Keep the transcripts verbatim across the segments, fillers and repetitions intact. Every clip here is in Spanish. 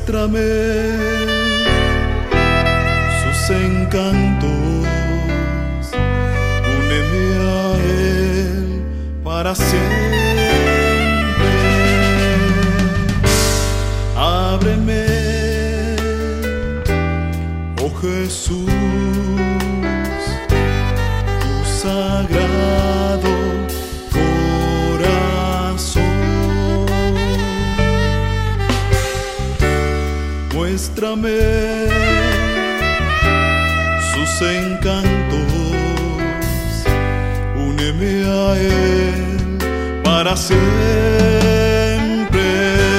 Muéstrame sus encantos, úneme a Él para siempre. Ábreme, oh Jesús, tu sagrado corazón. Muéstrame sus encantos, úneme a Él para siempre.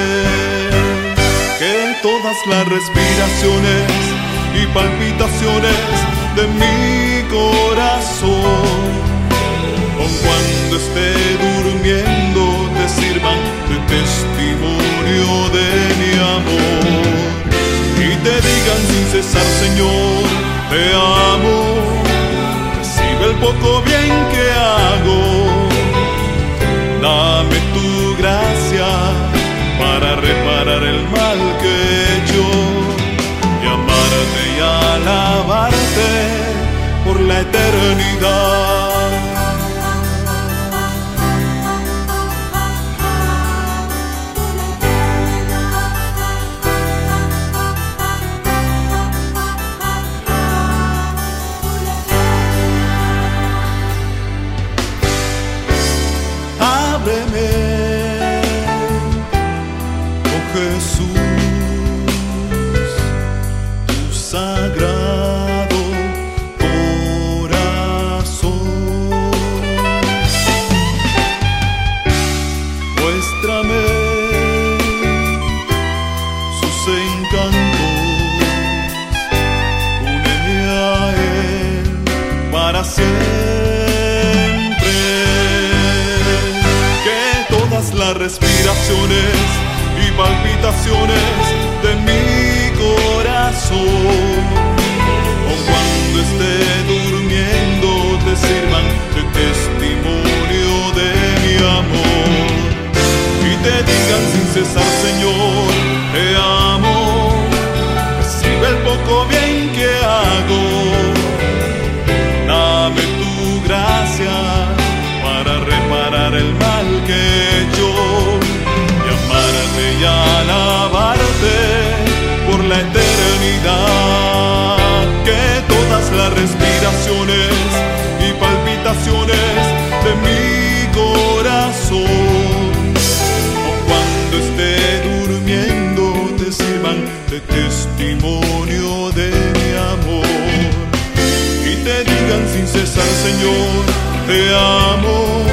Que todas las respiraciones y palpitaciones de mi corazón, aun cuando esté durmiendo, te sirvan de testimonio de mi amor, y te digan sin cesar: Señor, te amo, recibe el poco bien que hago, dame tu gracia para reparar el mal que he hecho, y amarte y alabarte por la eternidad. Ábreme, oh Jesús, tu sagrado corazón. Muéstrame sus encantos, úneme a Él para siempre. Que todas las respiraciones y palpitaciones de mi corazón, o cuando esté durmiendo, te sirvan de testimonio de mi amor, y te digan sin cesar: Señor, te amo, recibe el poco bien que hago, dame tu gracia para reparar el mal que he hecho, y amarte y alabarte por la eternidad. Que todas las respiraciones y palpitaciones de mi corazón, aun cuando esté durmiendo, te sirvan de testimonio de mi amor, y te digan sin cesar: Señor, te amo,